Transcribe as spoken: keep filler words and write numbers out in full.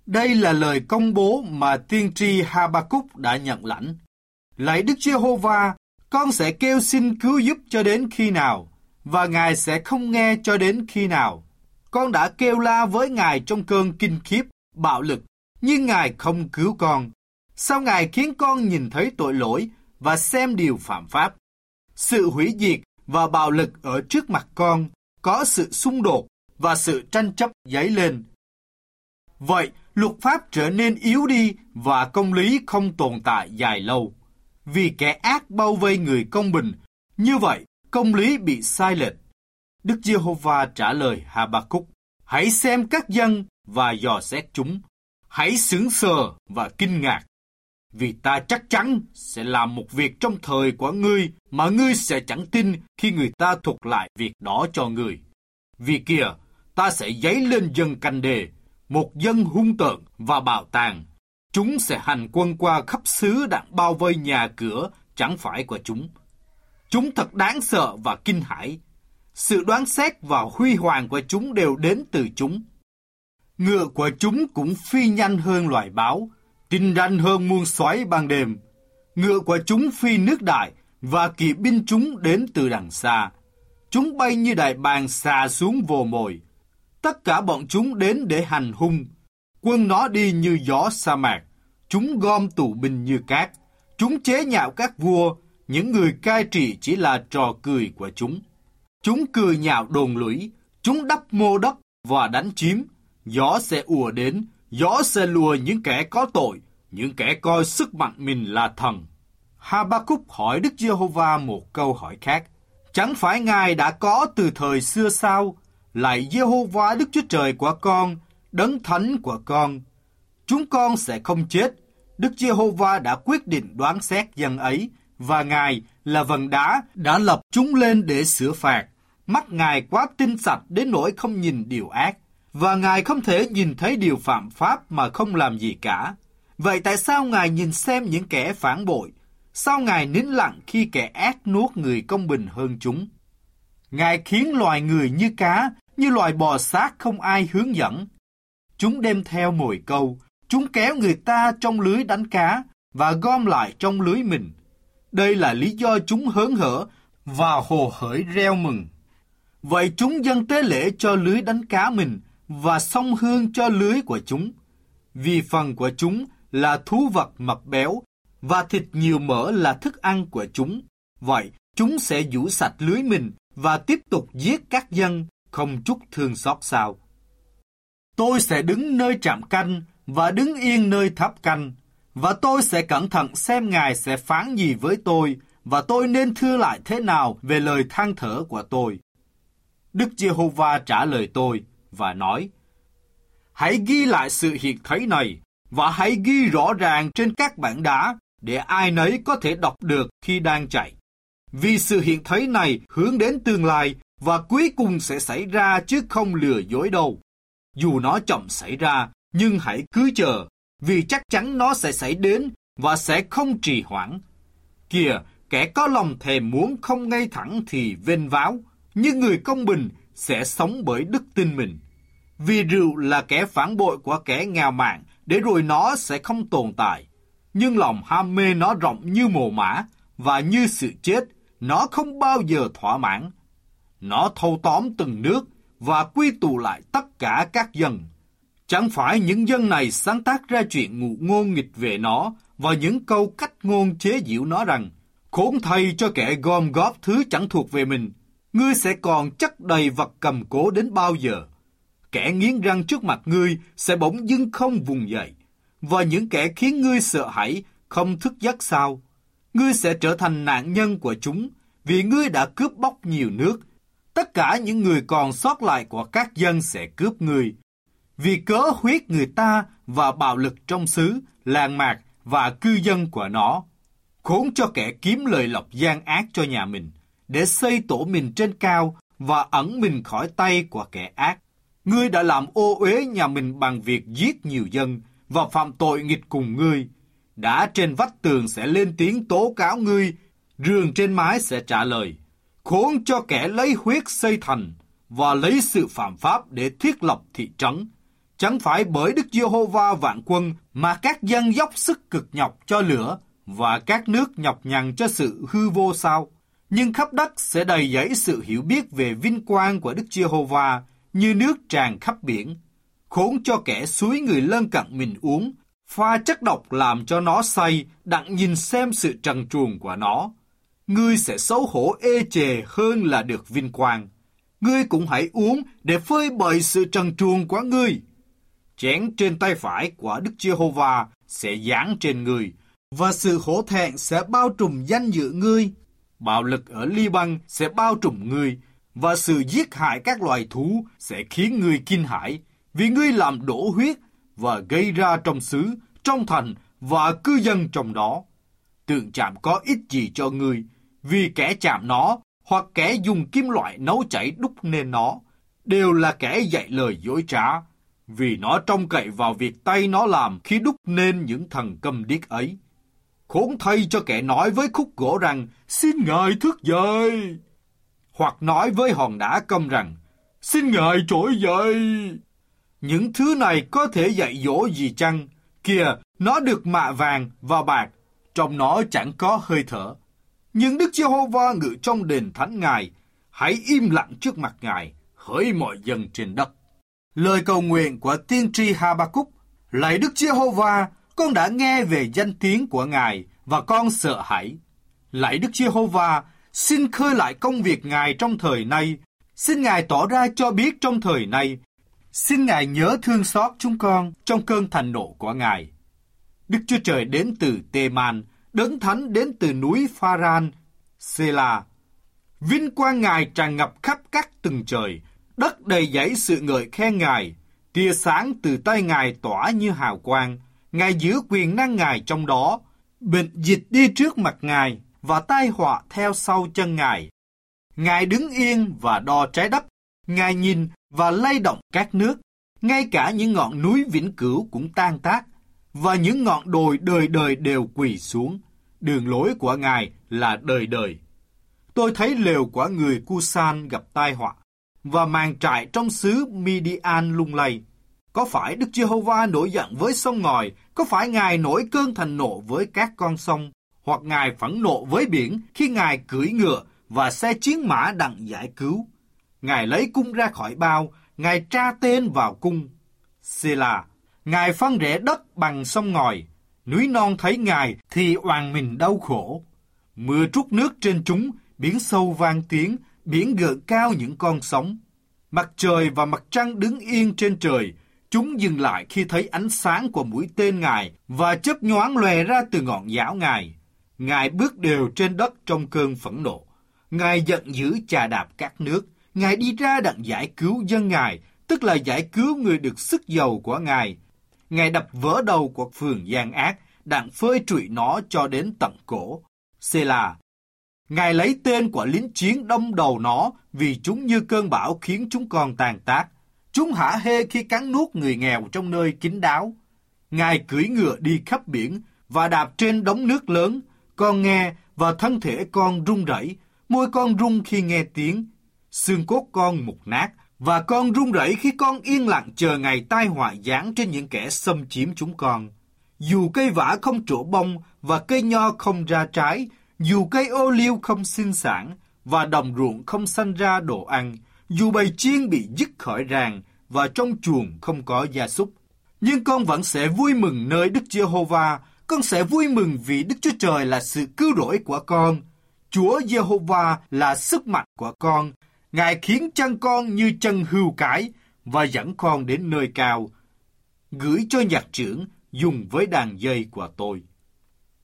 Đây là lời công bố mà tiên tri Ha-ba-cúc đã nhận lãnh. Lạy Đức Giê-hô-va, con sẽ kêu xin cứu giúp cho đến khi nào, và Ngài sẽ không nghe cho đến khi nào. Con đã kêu la với Ngài trong cơn kinh khiếp, bạo lực, nhưng Ngài không cứu con. Sao Ngài khiến con nhìn thấy tội lỗi và xem điều phạm pháp? Sự hủy diệt và bạo lực ở trước mặt con, có sự xung đột và sự tranh chấp dấy lên. Vậy, luật pháp trở nên yếu đi và công lý không tồn tại dài lâu. Vì kẻ ác bao vây người công bình, như vậy công lý bị sai lệch. Đức Giê-hô-va trả lời Ha-ba-cúc: Hãy xem các dân và dò xét chúng. Hãy sững sờ và kinh ngạc. Vì ta chắc chắn sẽ làm một việc trong thời của ngươi mà ngươi sẽ chẳng tin khi người ta thuật lại việc đó cho ngươi. Vì kìa, ta sẽ dấy lên dân Canh Đê, một dân hung tợn và bạo tàn. Chúng sẽ hành quân qua khắp xứ đặng bao vây nhà cửa chẳng phải của chúng. Chúng thật đáng sợ và kinh hãi. Sự đoán xét và huy hoàng của chúng đều đến từ chúng. Ngựa của chúng cũng phi nhanh hơn loài báo, tinh ranh hơn muôn xoáy ban đêm. Ngựa của chúng phi nước đại, và kỵ binh chúng đến từ đằng xa. Chúng bay như đại bàng xà xuống vồ mồi. Tất cả bọn chúng đến để hành hung. Quân nó đi như gió sa mạc. Chúng gom tù binh như cát. Chúng chế nhạo các vua. Những người cai trị chỉ là trò cười của chúng. Chúng cười nhạo đồn lũy. Chúng đắp mô đất và đánh chiếm. Gió sẽ ùa đến. Gió sẽ lùa những kẻ có tội, những kẻ coi sức mạnh mình là thần. Ha-ba-cúc hỏi Đức Giê-hô-va một câu hỏi khác. Chẳng phải Ngài đã có từ thời xưa sao? Lạy Giê-hô-va Đức Chúa Trời của con, đấng thánh của con. Chúng con sẽ không chết. Đức Giê-hô-va đã quyết định đoán xét dân ấy, và Ngài là vần đá đã lập chúng lên để sửa phạt. Mắt Ngài quá tinh sạch đến nỗi không nhìn điều ác, và Ngài không thể nhìn thấy điều phạm pháp mà không làm gì cả. Vậy tại sao Ngài nhìn xem những kẻ phản bội? Sao Ngài nín lặng khi kẻ ác nuốt người công bình hơn chúng? Ngài khiến loài người như cá, như loài bò sát không ai hướng dẫn. Chúng đem theo mồi câu, chúng kéo người ta trong lưới đánh cá và gom lại trong lưới mình. Đây là lý do chúng hớn hở và hồ hởi reo mừng. Vậy chúng dâng tế lễ cho lưới đánh cá mình và xông hương cho lưới của chúng. Vì phần của chúng là thú vật mập béo và thịt nhiều mỡ là thức ăn của chúng. Vậy chúng sẽ giũ sạch lưới mình và tiếp tục giết các dân, không chút thương xót sao. Tôi sẽ đứng nơi trạm canh và đứng yên nơi tháp canh, và tôi sẽ cẩn thận xem Ngài sẽ phán gì với tôi, và tôi nên thưa lại thế nào về lời than thở của tôi. Đức Giê-hô-va trả lời tôi và nói: Hãy ghi lại sự hiện thấy này, và hãy ghi rõ ràng trên các bảng đá, để ai nấy có thể đọc được khi đang chạy. Vì sự hiện thấy này hướng đến tương lai, và cuối cùng sẽ xảy ra chứ không lừa dối đâu. Dù nó chậm xảy ra, nhưng hãy cứ chờ, vì chắc chắn nó sẽ xảy đến và sẽ không trì hoãn. Kìa, kẻ có lòng thèm muốn không ngay thẳng thì vênh váo, nhưng người công bình sẽ sống bởi đức tin mình. Vì rượu là kẻ phản bội của kẻ ngạo mạn, để rồi nó sẽ không tồn tại. Nhưng lòng ham mê nó rộng như mồ mả, và như sự chết, nó không bao giờ thỏa mãn. Nó thâu tóm từng nước và quy tụ lại tất cả các dân. Chẳng phải những dân này sáng tác ra chuyện ngụ ngôn nghịch về nó và những câu cách ngôn chế giễu nó rằng: Khốn thay cho kẻ gom góp thứ chẳng thuộc về mình, ngươi sẽ còn chất đầy vật cầm cố đến bao giờ? Kẻ nghiến răng trước mặt ngươi sẽ bỗng dưng không vùng dậy, và những kẻ khiến ngươi sợ hãi không thức giấc sao? Ngươi sẽ trở thành nạn nhân của chúng, vì ngươi đã cướp bóc nhiều nước. Tất cả những người còn sót lại của các dân sẽ cướp ngươi. Vì cớ huyết người ta và bạo lực trong xứ, làng mạc và cư dân của nó. Khốn cho kẻ kiếm lời lộc gian ác cho nhà mình, để xây tổ mình trên cao và ẩn mình khỏi tay của kẻ ác. Ngươi đã làm ô uế nhà mình bằng việc giết nhiều dân và phạm tội nghịch cùng ngươi. Đã trên vách tường sẽ lên tiếng tố cáo ngươi, giường trên mái sẽ trả lời. Khốn cho kẻ lấy huyết xây thành và lấy sự phạm pháp để thiết lập thị trấn. Chẳng phải bởi Đức Giê-hô-va vạn quân mà các dân dốc sức cực nhọc cho lửa và các nước nhọc nhằn cho sự hư vô sao? Nhưng khắp đất sẽ đầy dẫy sự hiểu biết về vinh quang của Đức Giê-hô-va như nước tràn khắp biển. Khốn cho kẻ xúi người lân cận mình uống, pha chất độc làm cho nó say, đặng nhìn xem sự trần truồng của nó. Ngươi sẽ xấu hổ ê chề hơn là được vinh quang. Ngươi cũng hãy uống để phơi bày sự trần truồng của ngươi. Chén trên tay phải của Đức Giê-hô-va sẽ giáng trên ngươi, và sự hổ thẹn sẽ bao trùm danh dự ngươi. Bạo lực ở Li-băng sẽ bao trùm ngươi, và sự giết hại các loài thú sẽ khiến ngươi kinh hãi, vì ngươi làm đổ huyết và gây ra trong xứ, trong thành và cư dân trong đó. Tượng chạm có ích gì cho ngươi, vì kẻ chạm nó hoặc kẻ dùng kim loại nấu chảy đúc nên nó đều là kẻ dạy lời dối trá, vì nó trông cậy vào việc tay nó làm khi đúc nên những thần câm điếc ấy. Khốn thay cho kẻ nói với khúc gỗ rằng, xin Ngài thức dậy, hoặc nói với hòn đá câm rằng, xin Ngài trỗi dậy. Những thứ này có thể dạy dỗ gì chăng? Kìa, nó được mạ vàng và bạc, trong nó chẳng có hơi thở. Nhưng Đức Giê-hô-va ngự trong đền thánh Ngài, hãy im lặng trước mặt Ngài, hỡi mọi dân trên đất. Lời cầu nguyện của tiên tri Ha-ba-cúc: Lạy Đức Giê-hô-va, con đã nghe về danh tiếng của Ngài và con sợ hãi. Lạy Đức Giê-hô-va, xin khơi lại công việc Ngài trong thời nay. Xin Ngài tỏ ra cho biết trong thời nay. Xin Ngài nhớ thương xót chúng con trong cơn thành nộ của Ngài. Đức Chúa Trời đến từ Tê-man, Đấng Thánh đến từ núi Pha-ran, Sê-la. Vinh quang Ngài tràn ngập khắp các tầng trời, đất đầy dẫy sự ngợi khen Ngài. Tia sáng từ tay Ngài tỏa như hào quang, Ngài giữ quyền năng Ngài trong đó. Bệnh dịch đi trước mặt Ngài, và tai họa theo sau chân Ngài. Ngài đứng yên và đo trái đất, Ngài nhìn và lay động các nước. Ngay cả những ngọn núi vĩnh cửu cũng tan tác, và những ngọn đồi đời đời đều quỳ xuống. Đường lối của Ngài là đời đời. Tôi thấy lều của người Cu-san gặp tai họa, và màn trại trong xứ Midian lung lay. Có phải Đức Giê-hô-va nổi giận với sông ngòi? Có phải Ngài nổi cơn thành nộ với các con sông? Hoặc Ngài phẫn nộ với biển khi Ngài cưỡi ngựa và xe chiến mã đặng giải cứu? Ngài lấy cung ra khỏi bao, Ngài tra tên vào cung. Sê-la. Ngài phân rẽ đất bằng sông ngòi. Núi non thấy Ngài thì oàn mình đau khổ. Mưa trút nước trên chúng, biển sâu vang tiếng, biển gợn cao những con sóng. Mặt trời và mặt trăng đứng yên trên trời. Chúng dừng lại khi thấy ánh sáng của mũi tên Ngài và chớp nhoáng lòe ra từ ngọn giáo Ngài. Ngài bước đều trên đất trong cơn phẫn nộ. Ngài giận dữ chà đạp các nước. Ngài đi ra đặng giải cứu dân Ngài, tức là giải cứu người được sức dầu của Ngài. Ngài đập vỡ đầu của phường gian ác, đặng phơi trụi nó cho đến tận cổ. Sê-la. Ngài lấy tên của lính chiến đâm đầu nó, vì chúng như cơn bão khiến chúng con tàn tác. Chúng hả hê khi cắn nuốt người nghèo trong nơi kín đáo. Ngài cưỡi ngựa đi khắp biển và đạp trên đống nước lớn. Con nghe và thân thể con run rẩy, môi con run khi nghe tiếng. Xương cốt con mục nát và con run rẩy khi con yên lặng chờ ngày tai họa giáng trên những kẻ xâm chiếm chúng con. Dù cây vả không trổ bông và cây nho không ra trái, dù cây ô liu không sinh sản và đồng ruộng không sanh ra đồ ăn, dù bầy chiên bị dứt khỏi ràng và trong chuồng không có gia súc, nhưng con vẫn sẽ vui mừng nơi Đức Giê-hô-va. Con sẽ vui mừng vì Đức Chúa Trời là sự cứu rỗi của con. Chúa Giê-hô-va là sức mạnh của con. Ngài khiến chân con như chân hươu cái và dẫn con đến nơi cao. Gửi cho nhạc trưởng dùng với đàn dây của tôi.